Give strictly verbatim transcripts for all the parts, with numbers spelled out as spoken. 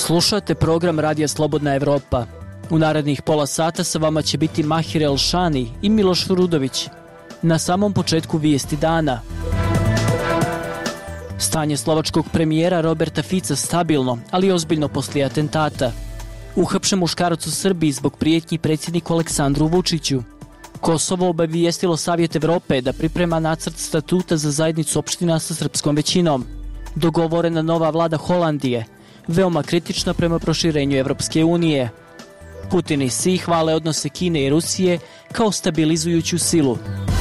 Slušate program Radija Slobodna Evropa. U narednih pola sata sa vama će biti Mahir Elšani i Miloš Rudović. Na samom početku vijesti dana. Stanje slovačkog premijera Roberta Fica stabilno, ali ozbiljno poslije atentata. Uhapšen muškarac u Srbiji zbog prijetnji predsjedniku Aleksandru Vučiću. Kosovo obavijestilo Savjet Evrope da priprema nacrt statuta za zajednicu opština sa srpskom većinom. Dogovorena nova vlada Holandije, veoma kritična prema proširenju Evropske unije. Putin i Xi hvale odnose Kine i Rusije kao stabilizujuću silu.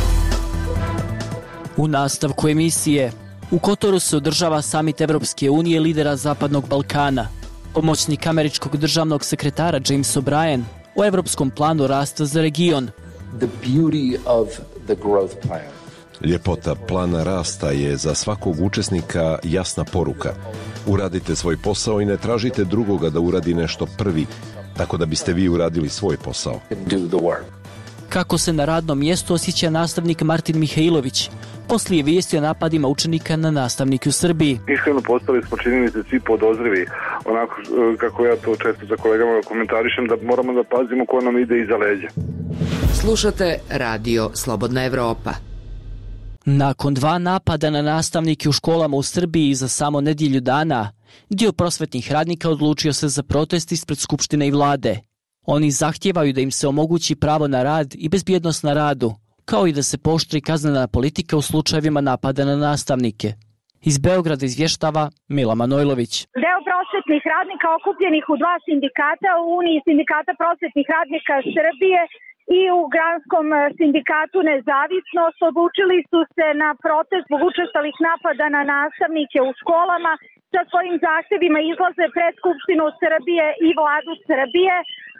U nastavku emisije, u Kotoru se održava samit Evropske unije lidera Zapadnog Balkana. Pomoćnik američkog državnog sekretara James O'Brien o evropskom planu rasta za region. The beauty of the growth plan. Ljepota plana rasta je za svakog učesnika jasna poruka. Uradite svoj posao i ne tražite drugoga da uradi nešto prvi, tako da biste vi uradili svoj posao. Kako se na radnom mjestu osjeća nastavnik Martin Mihajlović poslije vijesti o napadima učenika na nastavnike u Srbiji? Iskreno postali smo, čini mi se, svi podozrivi, onako kako ja to često za kolegama komentarišem, da moramo da pazimo ko nam ide iza leđa. Slušate Radio Slobodna Evropa. Nakon dva napada na nastavnike u školama u Srbiji za samo nedjelju dana, dio prosvetnih radnika odlučio se za protest ispred Skupštine i vlade. Oni zahtijevaju da im se omogući pravo na rad i bezbjednost na radu, kao i da se pooštri kaznena politika u slučajevima napada na nastavnike. Iz Beograda izvještava Mila Manojlović. Deo prosvetnih radnika okupljenih u dva sindikata, u Uniji sindikata prosvetnih radnika Srbije i u Granskom sindikatu Nezavisnost, odlučili su se na protest zbog učestalih napada na nastavnike u školama. Sa svojim zahtjevima izlaze pred Skupštinu Srbije i vladu Srbije,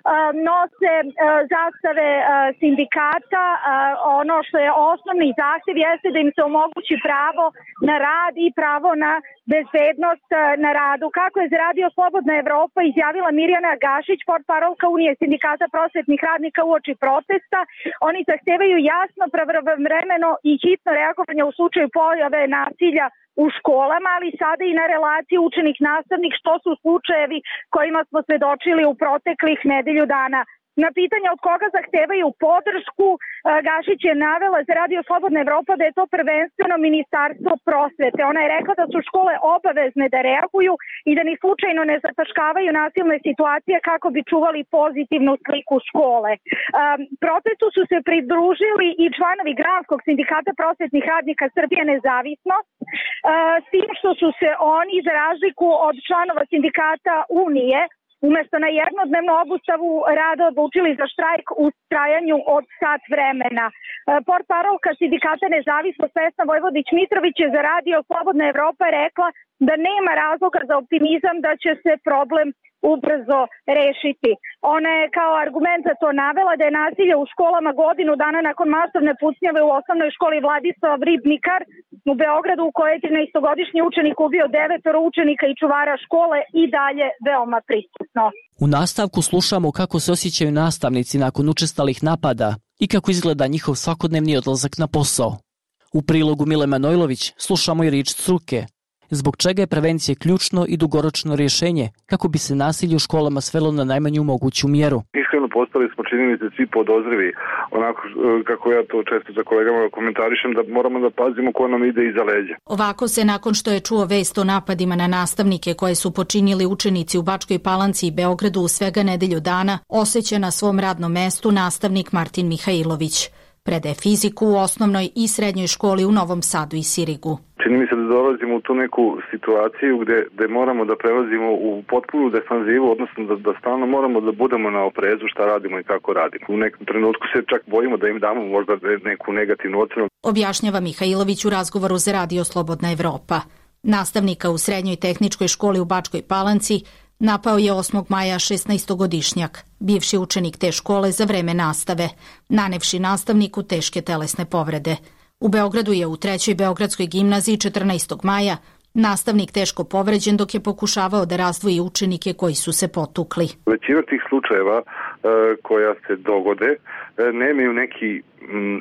nose zastave sindikata. Ono što je osnovni zahtjev jeste da im se omogući pravo na rad i pravo na bezbednost na radu. Kako je za Radio Slobodna Evropa izjavila Mirjana Gašić, portparolka Unije sindikata prosvetnih radnika uoči protesta, oni zahtevaju jasno, pravovremeno i hitno reagovanje u slučaju pojave nasilja u školama, ali sada i na relaciji učenik-nastavnik, što su slučajevi kojima smo svedočili u proteklih nedelju dana. Na pitanje od koga zahtevaju podršku, Gašić je navela za Radio Slobodna Evropa da je to prvenstveno Ministarstvo prosvete. Ona je rekla da su škole obavezne da reaguju i da ni slučajno ne zataškavaju nasilne situacije kako bi čuvali pozitivnu sliku škole. Um, protestu su se pridružili i članovi Granskog sindikata prosvetnih radnika Srbije Nezavisnost, uh, s tim što su se oni, za razliku od članova sindikata Unije, umjesto na jednodnevnu obustavu rada odlučili za štrajk u trajanju od sat vremena. Portparolka sindikata Nezavisnost Vesna Vojvodić-Mitrović je za Radio Slobodna Evropa rekla da nema razloga za optimizam da će se problem ubrzo rešiti. Ona je kao argument za to navela da je nasilje u školama godinu dana nakon masovne pucnjave u osnovnoj školi Vladislav Ribnikar u Beogradu, u kojoj je trinaestogodišnji učenik ubio devetoro učenika i čuvara škole, i dalje veoma prisutno. U nastavku slušamo kako se osjećaju nastavnici nakon učestalih napada i kako izgleda njihov svakodnevni odlazak na posao. U prilogu Mile Manojlović slušamo i riječ struke. Zbog čega je prevencija ključno i dugoročno rješenje kako bi se nasilje u školama svelo na najmanju moguću mjeru? Iskreno postali smo, čini mi se, svi podozrivi, onako kako ja to često za kolegama komentarišem, da moramo da pazimo ko nam ide iza leđa. Ovako se, nakon što je čuo vest o napadima na nastavnike koje su počinili učenici u Bačkoj Palanci i Beogradu u svega nedelju dana, osjeća na svom radnom mestu nastavnik Martin Mihajlović. Predaje fiziku u osnovnoj i srednjoj školi u Novom Sadu i Sirigu. Čini mi se da dolazimo u tu neku situaciju gdje, gdje moramo da prelazimo u potpunu defanzivu, odnosno da, da stalno moramo da budemo na oprezu šta radimo i kako radimo. U nekom trenutku se čak bojimo da im damo možda neku negativnu ocenu. Objašnjava Mihajlović u razgovoru za Radio Slobodna Evropa. Nastavnika u srednjoj tehničkoj školi u Bačkoj Palanci napao je osmog maja šesnaestogodišnjak, bivši učenik te škole za vreme nastave, nanevši nastavniku teške telesne povrede. U Beogradu je u trećoj Beogradskoj gimnaziji četrnaestog maja nastavnik teško povređen dok je pokušavao da razdvoji učenike koji su se potukli. Većina tih slučajeva e, koja se dogode e, nemaju neki m,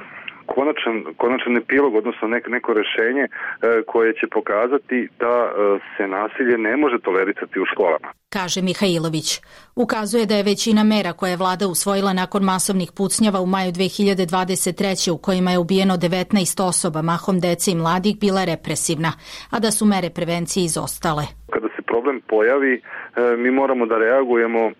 konačan, konačan epilog, odnosno nek, neko rešenje e, koje će pokazati da e, se nasilje ne može tolerisati u školama. Kaže Mihajlović. Ukazuje da je većina mera koje je vlada usvojila nakon masovnih pucnjava u maju dve hiljade dvadeset treće u kojima je ubijeno devetnaest osoba, mahom dece i mladih, bila represivna, a da su mere prevencije izostale. Kada se problem pojavi, e, mi moramo da reagujemo, e,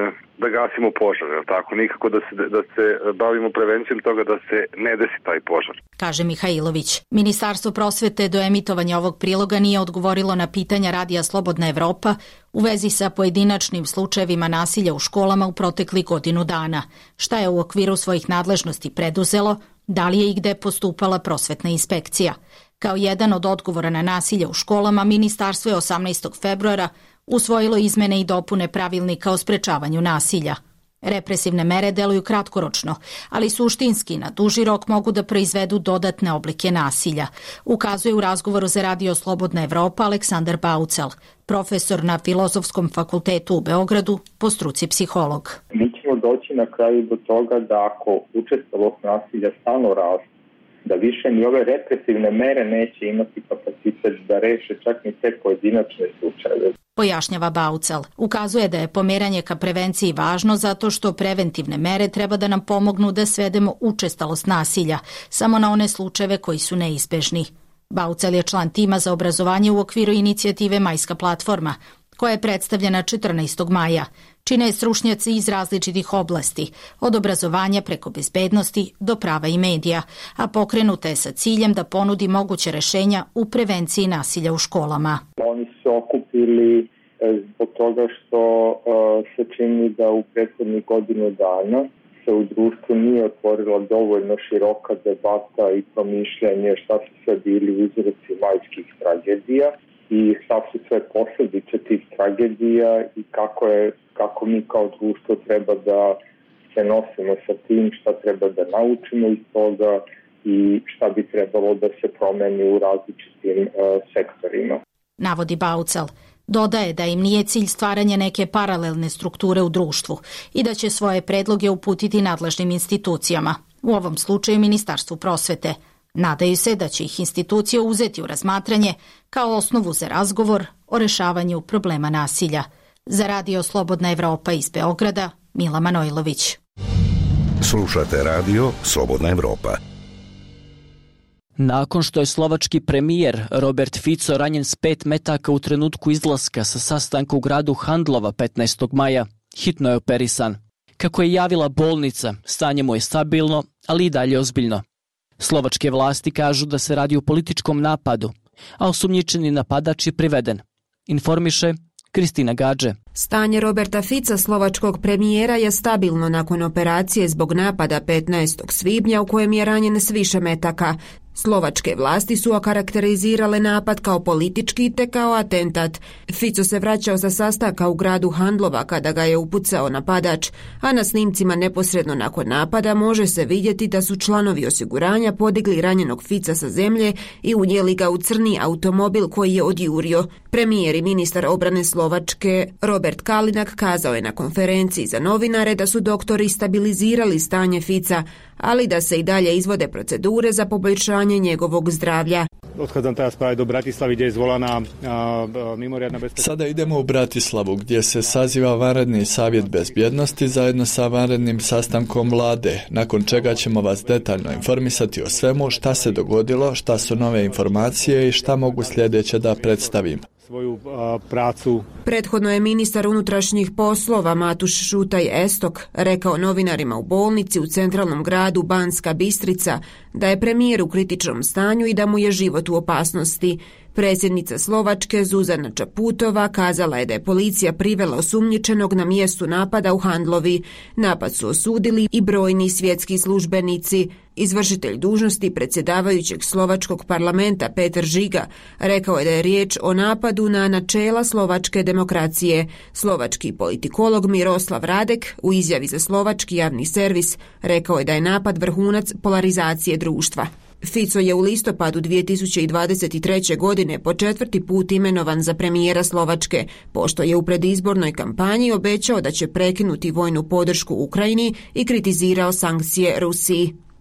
da gasimo požar, je tako? Nikako da se, da se bavimo prevencijom toga da se ne desi taj požar. Kaže Mihajlović. Ministarstvo prosvete do emitovanja ovog priloga nije odgovorilo na pitanja Radija Slobodna Evropa u vezi sa pojedinačnim slučajevima nasilja u školama u proteklih godinu dana. Šta je u okviru svojih nadležnosti preduzelo, da li je i gde postupala prosvetna inspekcija. Kao jedan od odgovora na nasilje u školama, ministarstvo je osamnaestog februara usvojilo izmene i dopune pravilnika o sprečavanju nasilja. Represivne mere deluju kratkoročno, ali suštinski na duži rok mogu da proizvedu dodatne oblike nasilja, ukazuje u razgovoru za Radio Slobodna Evropa Aleksandar Baucel, profesor na Filozofskom fakultetu u Beogradu, po struci psiholog. Mi ćemo doći na kraju do toga da ako učestalost nasilja stalno raste, da više ni ove represivne mere neće imati kapacitet da reše čak ni te pojedinačne slučajeve. Pojašnjava Baucel. Ukazuje da je pomeranje ka prevenciji važno zato što preventivne mere treba da nam pomognu da svedemo učestalost nasilja, samo na one slučajeve koji su neizbežni. Baucel je član tima za obrazovanje u okviru inicijative Majska platforma, koja je predstavljena četrnaestog maja. Čine je stručnjaci iz različitih oblasti, od obrazovanja preko bezbednosti do prava i medija, a pokrenuta je sa ciljem da ponudi moguće rešenja u prevenciji nasilja u školama. Oni su okupili zbog toga što se čini da u prethodnih godinu dana se u društvu nije otvorila dovoljno široka debata i promišljanje šta su sve bili uzroci majskih tragedija i šta su sve posljedice tih tragedija i kako je kako mi kao društvo treba da se nosimo sa tim, šta treba da naučimo iz toga i šta bi trebalo da se promeni u različitim uh, sektorima. Navodi Baucel. Dodaje da im nije cilj stvaranje neke paralelne strukture u društvu i da će svoje predloge uputiti nadležnim institucijama, u ovom slučaju Ministarstvu prosvete. Nadaju se da će ih institucije uzeti u razmatranje kao osnovu za razgovor o rešavanju problema nasilja. Za Radio Slobodna Evropa iz Beograda, Mila Manojlović. Slušate Radio Slobodna Evropa. Nakon što je slovački premijer Robert Fico ranjen s pet metaka u trenutku izlaska sa sastanka u gradu Handlova petnaestog maja, hitno je operisan. Kako je javila bolnica, stanje mu je stabilno, ali i dalje ozbiljno. Slovačke vlasti kažu da se radi o političkom napadu, a osumnjičeni napadač je priveden. Informiše Kristina Gadže. Stanje Roberta Fica, slovačkog premijera, je stabilno nakon operacije zbog napada petnaestog svibnja u kojem je ranjen s više metaka. Slovačke vlasti su okarakterizirale napad kao politički te kao atentat. Fico se vraćao sa sastanka u gradu Handlova kada ga je upucao napadač, a na snimcima neposredno nakon napada može se vidjeti da su članovi osiguranja podigli ranjenog Fica sa zemlje i unijeli ga u crni automobil koji je odjurio. Premijer i ministar obrane Slovačke Robert Kalinak kazao je na konferenciji za novinare da su doktori stabilizirali stanje Fica, ali da se i dalje izvode procedure za poboljšanje njegovog zdravlja. Odchádzam teraz práve do Bratislavy, gdje je zvolana mimoriadna bezpečnosť. Sada idemo u Bratislavu, gdje se saziva vanredni savjet bezbjednosti zajedno sa vanrednim sastankom vlade, nakon čega ćemo vas detaljno informisati o svemu šta se dogodilo, šta su nove informacije i šta mogu sljedeće da predstavim. Svoju a, pracu. Prethodno je ministar unutrašnjih poslova Matuš Šutaj Estok rekao novinarima u bolnici u centralnom gradu Banska Bistrica da je premijer u kritičnom stanju i da mu je život u opasnosti. Predsjednica Slovačke Zuzana Čaputova kazala je da je policija privela osumnjičenog na mjestu napada u Handlovi. Napad su osudili i brojni svjetski službenici. Izvršitelj dužnosti predsjedavajućeg slovačkog parlamenta Peter Žiga rekao je da je riječ o napadu na načela slovačke demokracije. Slovački politikolog Miroslav Radek u izjavi za slovački javni servis rekao je da je napad vrhunac polarizacije društva. Fico je u listopadu dvije tisuće dvadeset treće. godine po četvrti put imenovan za premijera Slovačke, pošto je u predizbornoj kampanji obećao da će prekinuti vojnu podršku Ukrajini i kritizirao sankcije Rusiji.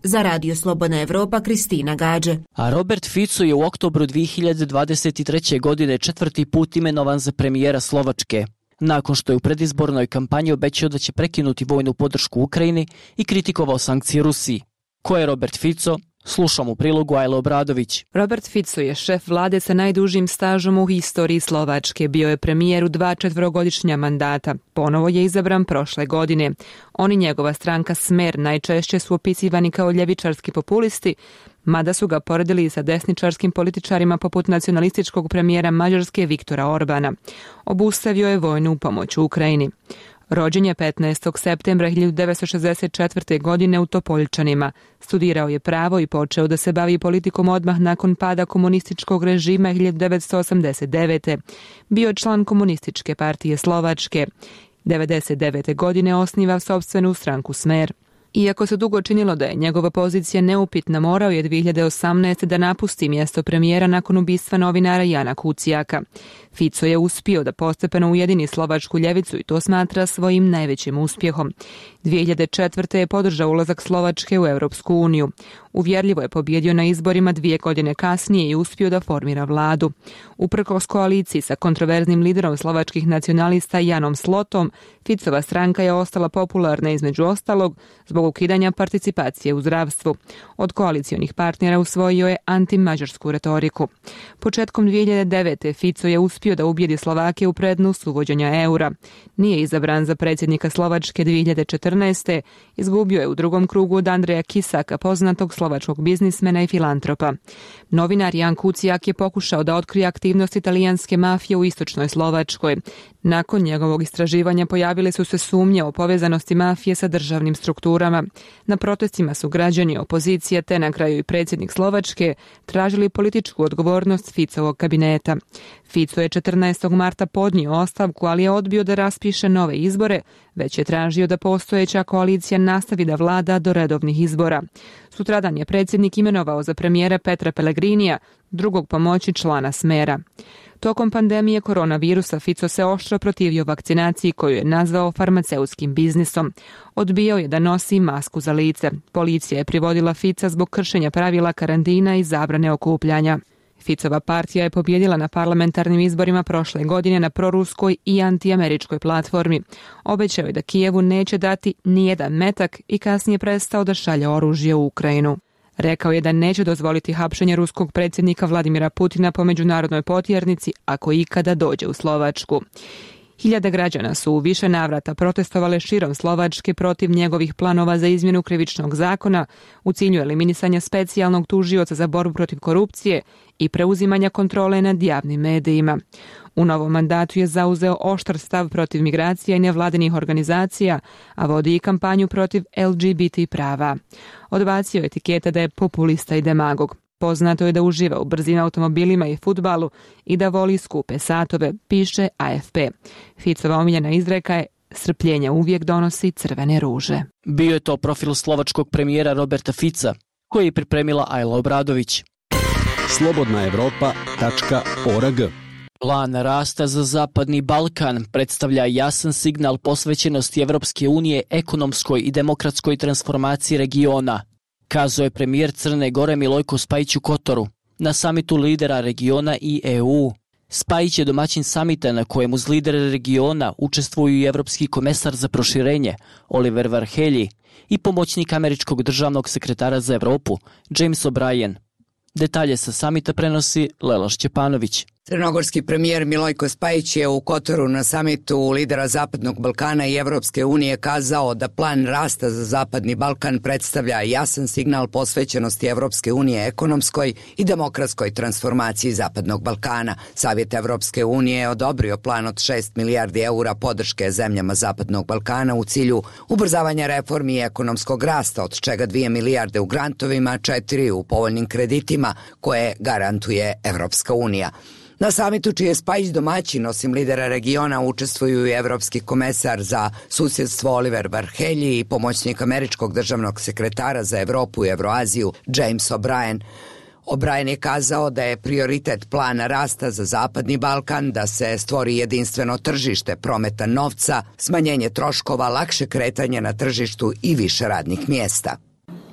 Za Radio Slobodna Evropa, Kristina Gađe. A Robert Fico je u oktobru dvije hiljade dvadeset treće. godine četvrti put imenovan za premijera Slovačke, nakon što je u predizbornoj kampanji obećao da će prekinuti vojnu podršku Ukrajini i kritikovao sankcije Rusiji. Ko je Robert Fico? Slušam u prilogu Ajle Obradović. Robert Fico je šef vlade sa najdužim stažom u historiji Slovačke. Bio je premijer u dva četverogodišnja mandata. Ponovo je izabran prošle godine. On i njegova stranka Smer najčešće su opisivani kao ljevičarski populisti, mada su ga poredili sa desničarskim političarima poput nacionalističkog premijera Mađarske Viktora Orbana. Obustavio je vojnu pomoć u Ukrajini. Rođen je petnaestog septembra hiljadu devetsto šezdeset četvrte. godine u Topoljčanima. Studirao je pravo i počeo da se bavi politikom odmah nakon pada komunističkog režima hiljadu devetsto osamdeset devete. Bio je član Komunističke partije Slovačke. devedeset devete. godine osniva sopstvenu stranku Smer. Iako se dugo činilo da je njegova pozicija neupitna, morao je dvije hiljade osamnaeste. da napusti mjesto premijera nakon ubistva novinara Jana Kucijaka. Fico je uspio da postepeno ujedini slovačku ljevicu i to smatra svojim najvećim uspjehom. dvije hiljade četvrte. je podržao ulazak Slovačke u Europsku uniju. Uvjerljivo je pobjedio na izborima dvije godine kasnije i uspio da formira vladu. Uprkos koaliciji sa kontroverznim liderom slovačkih nacionalista Janom Slotom, Ficova stranka je ostala popularna između ostalog zbog ukidanja participacije u zdravstvu. Od koalicionih partnera usvojio je antimađarsku retoriku. Početkom dvije hiljade devete. Fico je uspio da ubijedi Slovake u prednost uvođenja eura. Nije izabran za predsjednika Slovačke dvije hiljade četrnaeste. Izgubio je u drugom krugu od Andreja Kisaka, poznatog slovačkog biznismena i filantropa. Novinar Jan Kucijak je pokušao da otkrije aktivnost italijanske mafije u istočnoj Slovačkoj. Nakon njegovog istraživanja pojavile su se sumnje o povezanosti mafije sa državnim strukturama. Na protestima su građani, opozicija te na kraju i predsjednik Slovačke tražili političku odgovornost Ficovog kabineta. Fico je četrnaestog marta podnio ostavku, ali je odbio da raspiše nove izbore, već je tražio da postojeća koalicija nastavi da vlada do redovnih izbora. Sutradan je predsjednik imenovao za premijera Petra Pellegrinija, drugog pomoći člana Smera. Tokom pandemije koronavirusa Fico se oštro protivio vakcinaciji koju je nazvao farmaceutskim biznisom. Odbijao je da nosi masku za lice. Policija je privodila Fica zbog kršenja pravila karantina i zabrane okupljanja. Ficova partija je pobjedila na parlamentarnim izborima prošle godine na proruskoj i antiameričkoj platformi. Obećao je da Kijevu neće dati nijedan metak i kasnije prestao da šalje oružje u Ukrajinu. Rekao je da neće dozvoliti hapšenje ruskog predsjednika Vladimira Putina po međunarodnoj potjernici ako ikada dođe u Slovačku. Hiljade građana su u više navrata protestovale širom Slovačke protiv njegovih planova za izmjenu krivičnog zakona u cilju eliminisanja specijalnog tužioca za borbu protiv korupcije i preuzimanja kontrole nad javnim medijima. U novom mandatu je zauzeo oštar stav protiv migracija i nevladinih organizacija, a vodi i kampanju protiv L G B T prava. Odbacio je etikete da je populista i demagog. Poznato je da uživa u brzim automobilima i fudbalu i da voli skupe satove, piše A F P. Ficova omiljena izreka je: strpljenje uvijek donosi crvene ruže. Bio je to profil slovačkog premijera Roberta Fica, koji je pripremila Ajla Obradović. slobodna evropa tačka org. Plan rasta za Zapadni Balkan predstavlja jasan signal posvećenosti Evropske unije ekonomskoj i demokratskoj transformaciji regiona, kazao je premijer Crne Gore Milojko Spajić u Kotoru na samitu lidera regiona i E U. Spajić je domaćin samita na kojem uz lidere regiona učestvuju i evropski komesar za proširenje Oliver Varhelyi i pomoćnik američkog državnog sekretara za Evropu James O'Brien. Detalje sa samita prenosi Lela Šćepanović. Crnogorski premijer Milojko Spajić je u Kotoru na samitu lidera Zapadnog Balkana i Evropske unije kazao da plan rasta za Zapadni Balkan predstavlja jasan signal posvećenosti Evropske unije ekonomskoj i demokratskoj transformaciji Zapadnog Balkana. Savjet Evropske unije je odobrio plan od šest milijardi eura podrške zemljama Zapadnog Balkana u cilju ubrzavanja reformi i ekonomskog rasta, od čega dvije milijarde u grantovima, četiri u povoljnim kreditima koje garantuje Evropska unija. Na samitu, čiji je Spajić domaćin, osim lidera regiona učestvuju i evropski komesar za susjedstvo Oliver Varhelyi i pomoćnik američkog državnog sekretara za Evropu i Evroaziju James O'Brien. O'Brien je kazao da je prioritet plana rasta za Zapadni Balkan da se stvori jedinstveno tržište prometa novca, smanjenje troškova, lakše kretanje na tržištu i više radnih mjesta.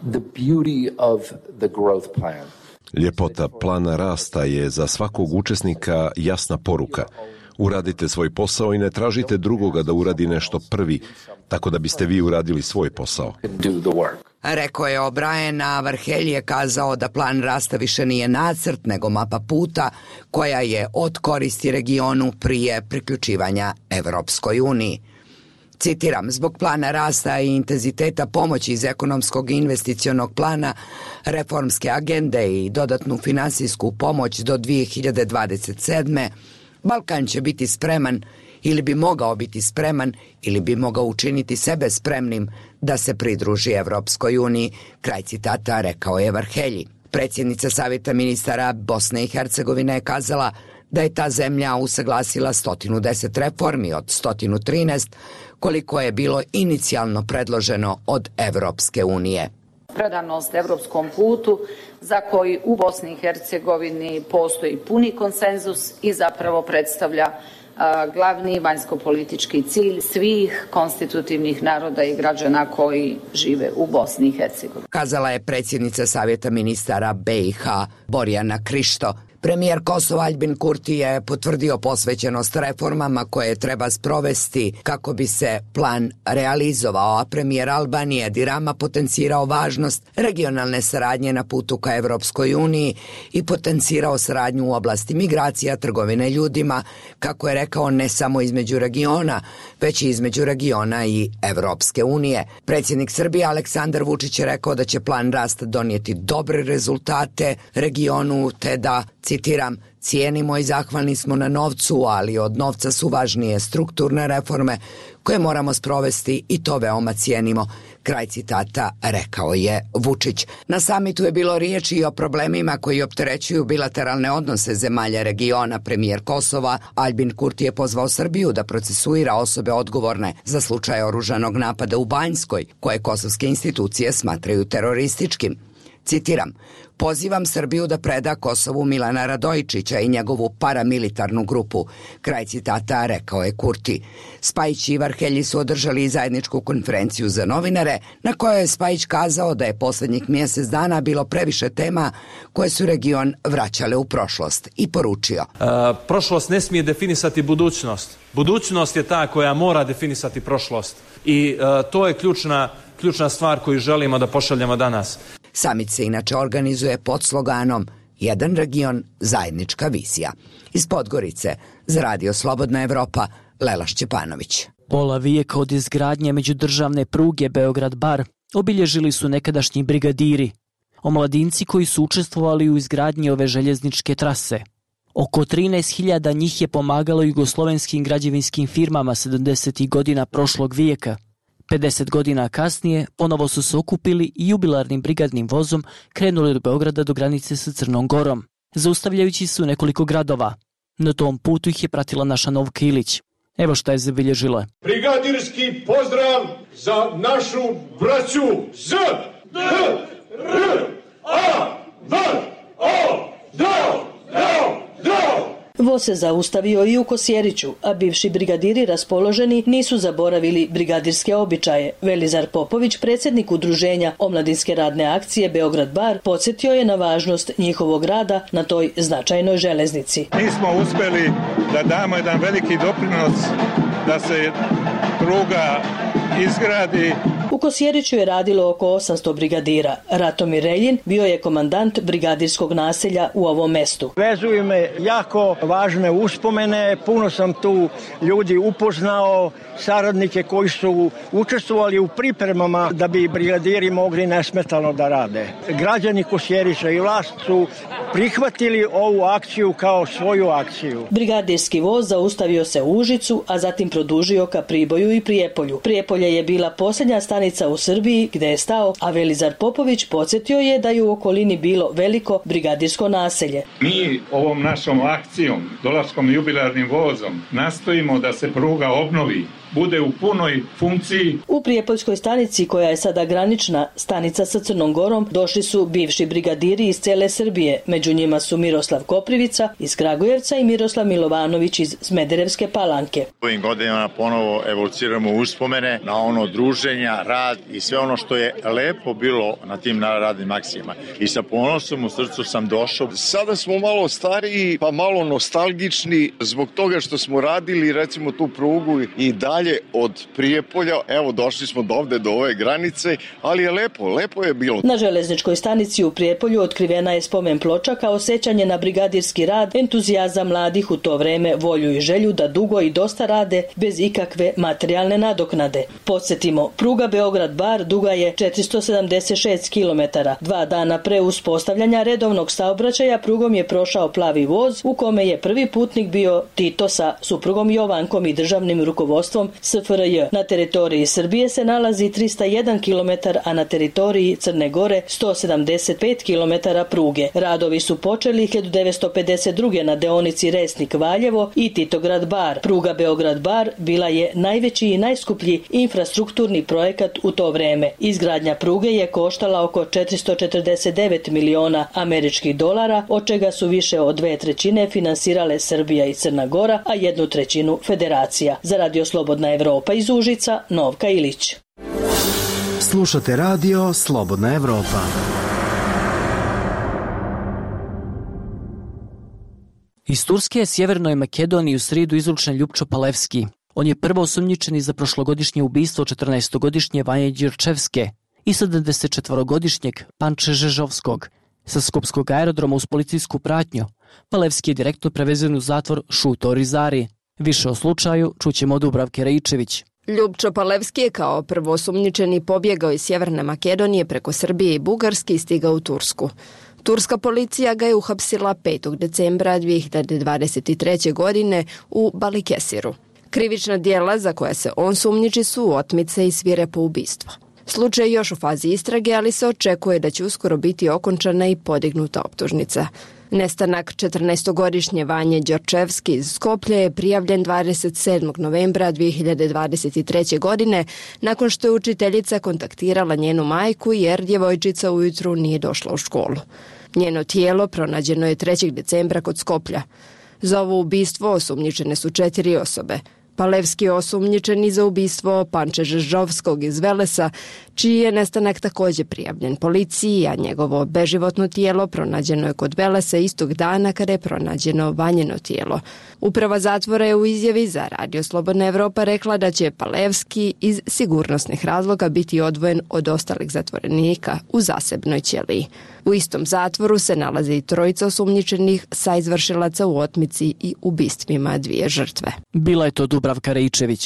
The beauty of the growth plan. Ljepota plana rasta je za svakog učesnika jasna poruka. Uradite svoj posao i ne tražite drugoga da uradi nešto prvi, tako da biste vi uradili svoj posao. Rekao je O'Brien, a Varhelji je kazao da plan rasta više nije nacrt, nego mapa puta koja je od koristi regionu prije priključivanja Evropskoj uniji. Citiram, zbog plana rasta i intenziteta pomoći iz ekonomskog i investicionog plana, reformske agende i dodatnu finansijsku pomoć do dvije hiljade dvadeset sedme. Balkan će biti spreman ili bi mogao biti spreman ili bi mogao učiniti sebe spremnim da se pridruži Evropskoj uniji, kraj citata, rekao je Varhelji. Predsjednica Savjeta ministara Bosne i Hercegovine je kazala da je ta zemlja usaglasila sto deset reformi od sto trinaest, koliko je bilo inicijalno predloženo od Evropske unije. Predanost evropskom putu za koji u Bosni i Hercegovini postoji puni konsenzus i zapravo predstavlja a, glavni vanjskopolitički cilj svih konstitutivnih naroda i građana koji žive u Bosni i Hercegovini. Kazala je predsjednica Savjeta ministara B i H Borjana Krišto. Premijer Kosova Aljbin Kurti je potvrdio posvećenost reformama koje treba sprovesti kako bi se plan realizovao, a premijer Albanije Edi Rama potencirao važnost regionalne saradnje na putu ka Evropskoj uniji i potencirao saradnju u oblasti migracija, trgovine ljudima, kako je rekao, ne samo između regiona, već i između regiona i Evropske unije. Predsjednik Srbije Aleksandar Vučić je rekao da će plan rasta donijeti dobre rezultate regionu, te da, citiram, cijenimo i zahvalni smo na novcu, ali od novca su važnije strukturne reforme koje moramo sprovesti i to veoma cijenimo, kraj citata, rekao je Vučić. Na samitu je bilo riječi i o problemima koji opterećuju bilateralne odnose zemalja regiona. Premijer Kosova Aljbin Kurti je pozvao Srbiju da procesuira osobe odgovorne za slučaj oružanog napada u Banjskoj, koje kosovske institucije smatraju terorističkim. Citiram, pozivam Srbiju da preda Kosovu Milana Radojičića i njegovu paramilitarnu grupu, kraj citata, rekao je Kurti. Spajić i Varhelji su održali zajedničku konferenciju za novinare, na kojoj je Spajić kazao da je posljednjih mjesec dana bilo previše tema koje su region vraćale u prošlost i poručio. E, prošlost ne smije definisati budućnost. Budućnost je ta koja mora definisati prošlost i e, to je ključna, ključna stvar koju želimo da pošaljemo danas. Samit se inače organizuje pod sloganom Jedan region, zajednička vizija. Iz Podgorice, za Radio Slobodna Evropa, Lela Šćepanović. Pola vijeka od izgradnje međudržavne pruge Beograd-Bar obilježili su nekadašnji brigadiri, omladinci koji su učestvovali u izgradnji ove željezničke trase. Oko trinaest hiljada njih je pomagalo jugoslovenskim građevinskim firmama sedamdesetih godina prošlog vijeka. pedeset godina kasnije ponovo su se okupili i jubilarnim brigadnim vozom krenuli od Beograda do granice sa Crnom Gorom, zaustavljajući se u nekoliko gradova. Na tom putu ih je pratila naša Novka Ilić. Evo šta je zabilježila. Brigadirski pozdrav za našu braću Z, D, R, A, V, O, D, D, D. Voz se zaustavio i u Kosjeriću, a bivši brigadiri raspoloženi nisu zaboravili brigadirske običaje. Velizar Popović, predsjednik udruženja Omladinske radne akcije Beograd Bar, podsjetio je na važnost njihovog rada na toj značajnoj železnici. Mi smo uspjeli da damo jedan veliki doprinos da se pruga izgradi. U Kosjeriću je radilo oko osamsto brigadira. Ratomir Reljin bio je komandant brigadirskog naselja u ovom mestu. Vezuju me jako važne uspomene, puno sam tu ljudi upoznao, saradnike koji su učestvovali u pripremama da bi brigadiri mogli nesmetano da rade. Građani Kosjerića i vlast su prihvatili ovu akciju kao svoju akciju. Brigadirski voz zaustavio se u Užicu, a zatim produžio ka Priboju i Prijepolju. Prijepolje je bila posljednja stanica u Srbiji gde je stao, a Velizar Popović podsjetio je da je u okolini bilo veliko brigadirsko naselje. Mi ovom našom akcijom, dolaskom jubilarnim vozom, nastojimo da se pruga obnovi bude u punoj funkciji. U Prijepoljskoj stanici, koja je sada granična stanica sa Crnom Gorom, došli su bivši brigadiri iz cele Srbije. Među njima su Miroslav Koprivica iz Kragujevca i Miroslav Milovanović iz Smederevske Palanke. Ovim godinama ponovo evoluiramo uspomene na ono druženja, rad i sve ono što je lepo bilo na tim radnim akcijama. I sa ponosom u srcu sam došao. Sada smo malo stariji, pa malo nostalgični zbog toga što smo radili recimo tu prugu i dalje od Prijepolja. Evo, došli smo do ovde, do ove granice, ali je lepo, lepo je bilo. Na železničkoj stanici u Prijepolju otkrivena je spomen ploča kao sećanje na brigadirski rad, entuzijazam mladih u to vreme, volju i želju da dugo i dosta rade bez ikakve materijalne nadoknade. Podsjetimo, pruga Beograd-Bar duga je četiristo sedamdeset šest kilometara. Dva dana pre uspostavljanja redovnog saobraćaja prugom je prošao plavi voz u kome je prvi putnik bio Tito sa suprugom Jovankom i državnim rukovodstvom S F R J. Na teritoriji Srbije se nalazi trista jedan kilometar, a na teritoriji Crne Gore sto sedamdeset pet kilometara pruge. Radovi su počeli hiljadu devetsto pedeset druge na deonici Resnik-Valjevo i Titograd-Bar. Pruga Beograd-Bar bila je najveći i najskuplji infrastrukturni projekat u to vreme. Izgradnja pruge je koštala oko četiristo četrdeset devet miliona američkih dolara, od čega su više od dve trećine finansirale Srbija i Crna Gora, a jednu trećinu Federacija. Za Radio Slobodna Evropa iz Užica, Novka Ilić. Slušate Radio Slobodna Evropa. Iz Turske je Sjevernoj Makedoniji u sridu izručen Ljupčo Palevski. On je prvo osumnjičeni za prošlogodišnje ubistvo četrnaestogodišnje Vanje Đurčevske i sedamdesetčetvorogodišnjeg Panče Žežovskog. Sa skopskog aerodroma uz policijsku pratnju, Palevski je direktno prevezen u zatvor Šuto Rizari. Više o slučaju čućemo od Dubravke Raičević. Ljupčo Palevski je kao prvoosumnjičeni pobjegao iz Sjeverne Makedonije preko Srbije i Bugarske i stigao u Tursku. Turska policija ga je uhapsila petog decembra dve hiljade dvadeset treće. godine u Balikesiru. Krivična djela za koja se on sumnjiči su otmice i svirepo ubistvo. Slučaj je još u fazi istrage, ali se očekuje da će uskoro biti okončana i podignuta optužnica. Nestanak četrnaestogodišnje Vanje Đorčevski iz Skoplja je prijavljen dvadeset sedmog novembra dve hiljade dvadeset treće. godine nakon što je učiteljica kontaktirala njenu majku jer djevojčica ujutru nije došla u školu. Njeno tijelo pronađeno je trećeg decembra kod Skoplja. Za ovo ubistvo osumnjičene su četiri osobe. Palevski je osumnjičen i za ubistvo Panče Žežovskog iz Velesa, čiji je nestanak također prijavljen policiji, a njegovo beživotno tijelo pronađeno je kod Velesa istog dana kada je pronađeno Vanjeno tijelo. Uprava zatvora je u izjavi za Radio Slobodna Evropa rekla da će Palevski iz sigurnosnih razloga biti odvojen od ostalih zatvorenika u zasebnoj ćeliji. U istom zatvoru se nalaze i trojica osumnjičenih sa izvršilaca u otmici i ubistvima dvije žrtve. Bila je to Dubravka Raičević.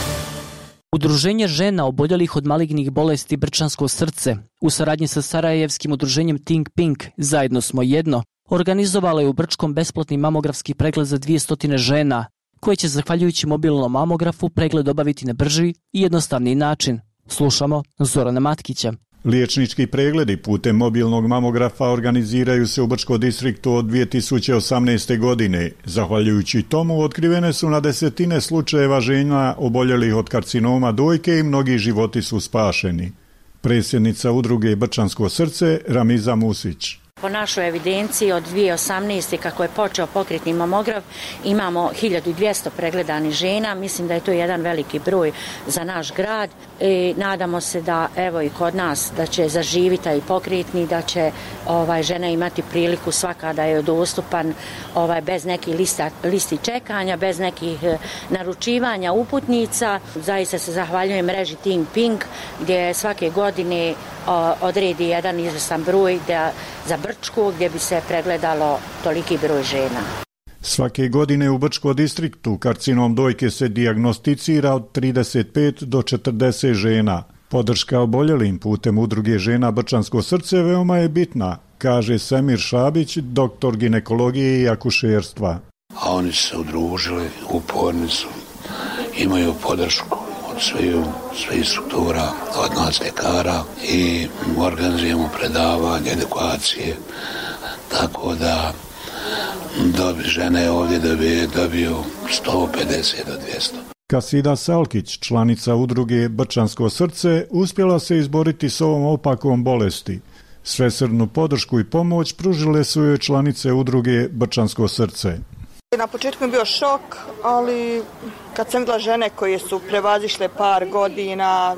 Udruženje žena oboljelih od malignih bolesti Brčansko srce u saradnji sa sarajevskim udruženjem Think Pink Zajedno smo jedno organizovalo je u Brčkom besplatni mamografski pregled za dvjesto žena, koje će zahvaljujući mobilnom mamografu pregled obaviti na brži i jednostavniji način. Slušamo Zorana Matkića. Liječnički pregledi putem mobilnog mamografa organiziraju se u Brčkom distriktu od dvije tisuće osamnaeste. godine. Zahvaljujući tomu otkrivene su na desetine slučajeva žena oboljelih od karcinoma dojke i mnogi životi su spašeni. Predsjednica udruge Brčansko srce Ramiza Musić. Po našoj evidenciji od dvije tisuće osamnaeste. kako je počeo pokretni mamograf imamo hiljadu dvjesto pregledanih žena. Mislim da je to jedan veliki broj za naš grad. I nadamo se da evo i kod nas da će zaživiti taj pokretni, da će ovaj, žena imati priliku svaka da je dostupan ovaj, bez nekih lista, listi čekanja, bez nekih naručivanja uputnica. Zaista se zahvaljujem mreži Think Pink gdje svake godine odredi jedan izvrstan broj da, za Brčku gdje bi se pregledalo toliki broj žena. Svake godine u Brčkom distriktu karcinom dojke se dijagnosticira od trideset pet do četrdeset žena. Podrška oboljelim putem udruge žena Brčansko srce veoma je bitna, kaže Semir Šabić, doktor ginekologije i akušerstva. A oni su se udružili, uporni su, imaju podršku od svih, svih struktura, od nas ljekara i organizujemo predavanje, edukacije, tako da dobi žene ovdje dobiju, dobiju sto pedeset do dvjesto. Kasida Salkić, članica udruge Brčansko srce, uspjela se izboriti s ovom opakom bolesti. Svesrdnu podršku i pomoć pružile su joj članice udruge Brčansko srce. Na početku mi je bio šok, ali kad sam vidjela žene koje su prevazišle par godina,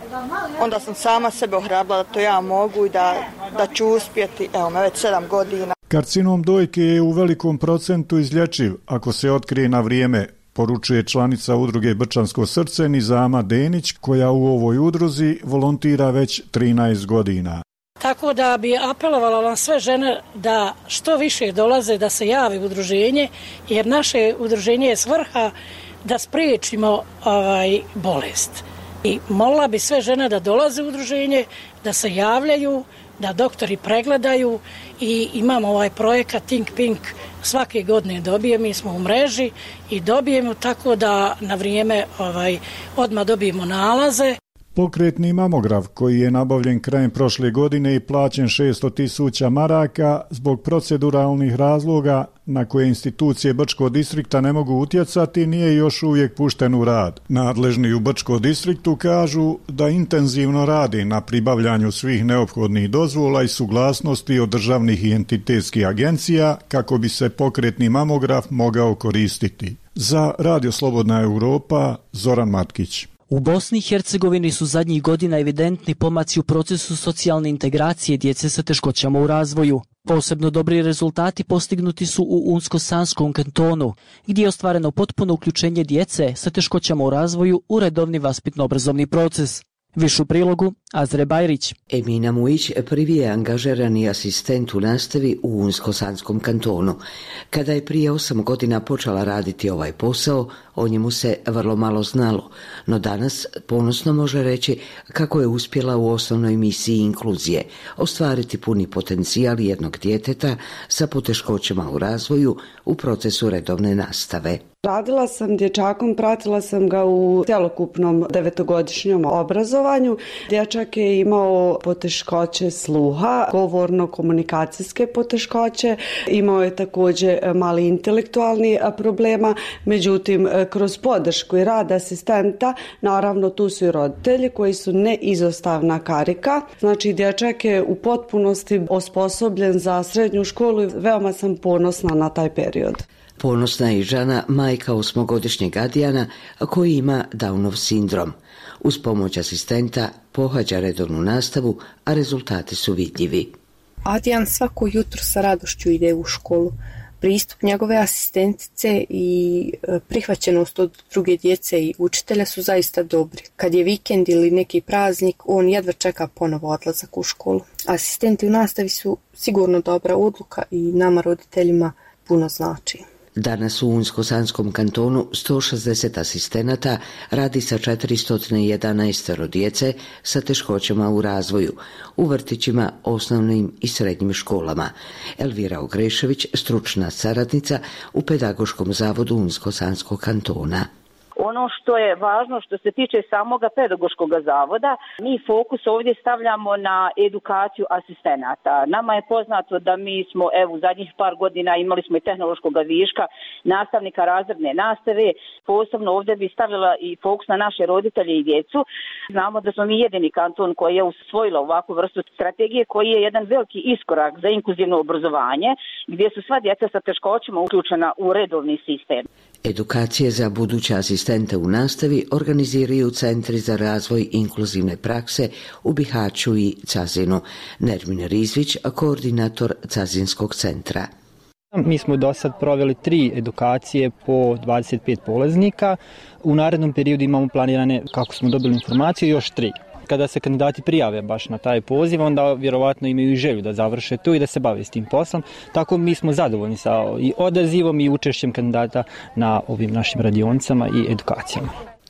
onda sam sama sebe ohrabrila da to ja mogu i da, da ću uspjeti. Evo me već sedam godina. Karcinom dojke je u velikom procentu izlječiv ako se otkrije na vrijeme, poručuje članica udruge Brčansko srce Nizama Denić, koja u ovoj udruzi volontira već trinaest godina. Tako da bi apelovala na sve žene da što više dolaze, da se javi u udruženje, jer naše udruženje je svrha da spriječimo ovaj, bolest. I molila bi sve žene da dolaze u udruženje, da se javljaju, da doktori pregledaju i imamo ovaj projekat Think Pink, svake godine dobijemo, mi smo u mreži i dobijemo tako da na vrijeme ovaj, odmah dobijemo nalaze. Pokretni mamograf koji je nabavljen krajem prošle godine i plaćen šesto tisuća maraka zbog proceduralnih razloga na koje institucije Brčkog distrikta ne mogu utjecati nije još uvijek pušten u rad. Nadležni u Brčkom distriktu kažu da intenzivno rade na pribavljanju svih neophodnih dozvola i suglasnosti od državnih i entitetskih agencija kako bi se pokretni mamograf mogao koristiti. Za Radio Slobodna Europa, Zoran Matkić. U Bosni i Hercegovini su zadnjih godina evidentni pomaci u procesu socijalne integracije djece sa teškoćama u razvoju. Posebno dobri rezultati postignuti su u Unsko-Sanskom kantonu, gdje je ostvareno potpuno uključenje djece sa teškoćama u razvoju u redovni vaspitno-obrazovni proces. Višu prilogu Azre Bajrić. Emina Mujić prvi je angažirani asistent u nastavi u Unsko-Sanskom kantonu. Kada je prije osam godina počela raditi ovaj posao, o njemu se vrlo malo znalo, no danas ponosno može reći kako je uspjela u osnovnoj misiji inkluzije ostvariti puni potencijal jednog djeteta sa poteškoćama u razvoju u procesu redovne nastave. Radila sam dječakom, pratila sam ga u cjelokupnom devetogodišnjem obrazovanju. Dječak je imao poteškoće sluha, govorno-komunikacijske poteškoće, imao je također mali intelektualni problema, međutim kroz podršku i rad asistenta, naravno tu su i roditelji koji su neizostavna karika. Znači dječak je u potpunosti osposobljen za srednju školu i veoma sam ponosna na taj period. Ponosna je i žena, majka osmogodišnjeg Adijana koji ima Downov sindrom. Uz pomoć asistenta pohađa redovnu nastavu, a rezultati su vidljivi. Adijan svako jutro sa radošću ide u školu. Pristup njegove asistentice i prihvaćenost od druge djece i učitelja su zaista dobri. Kad je vikend ili neki praznik, on jedva čeka ponovo odlazak u školu. Asistenti u nastavi su sigurno dobra odluka i nama roditeljima puno znači. Danas u Unsko-Sanskom kantonu sto šezdeset asistenata radi sa četiristo jedanaest djece sa teškoćama u razvoju, u vrtićima, osnovnim i srednjim školama. Elvira Ogrešević, stručna saradnica u Pedagoškom zavodu Unsko-Sanskog kantona. Ono što je važno što se tiče samoga pedagoškog zavoda, mi fokus ovdje stavljamo na edukaciju asistenata. Nama je poznato da mi smo evo u zadnjih par godina imali smo i tehnološkog viška nastavnika razredne nastave. Posebno ovdje bi stavila i fokus na naše roditelje i djecu. Znamo da smo mi jedini kanton koji je usvojila ovakvu vrstu strategije koji je jedan veliki iskorak za inkluzivno obrazovanje gdje su sva djeca sa teškoćama uključena u redovni sistem. Edukacije za buduće asistente u nastavi organiziraju Centri za razvoj inkluzivne prakse u Bihaću i Cazinu. Nermin Rizvić, koordinator Cazinskog centra. Mi smo do sad proveli tri edukacije po dvadeset pet polaznika. U narednom periodu imamo planirane, kako smo dobili informaciju, još tri. Kada se kandidati prijave baš na taj poziv, onda vjerovatno imaju i želju da završe tu i da se bave s tim poslom. Tako mi smo zadovoljni sa i odazivom i učešćem kandidata na ovim našim radionicama i edukacijama.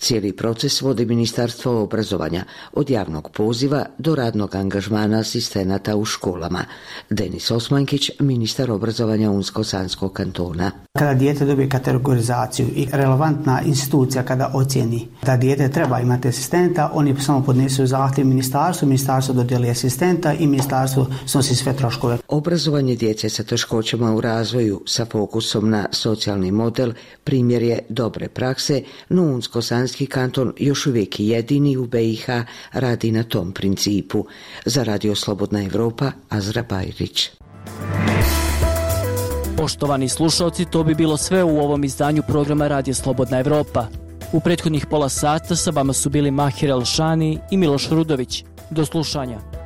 Cijeli proces vodi Ministarstvo obrazovanja, od javnog poziva do radnog angažmana asistenata u školama. Denis Osmankić, ministar obrazovanja Unsko-Sanskog kantona. Kada dijete dobije kategorizaciju i relevantna institucija kada ocjeni da dijete treba imati asistenta, oni samo podnesu zahtjev ministarstvu, ministarstvo dodijeli asistenta i ministarstvo snosi sve troškove. Obrazovanje djece sa teškoćama u razvoju sa fokusom na socijalni model primjer je dobre prakse, no Unsko-Sanski kanton još uvijek jedini u B i H radi na tom principu. Za Radio Slobodna Evropa, Azra Bajrić. Poštovani slušalci, to bi bilo sve u ovom izdanju programa Radio Slobodna Evropa. U prethodnih pola sata sa vama su bili Mahir Elšani i Miloš Rudović. Do slušanja.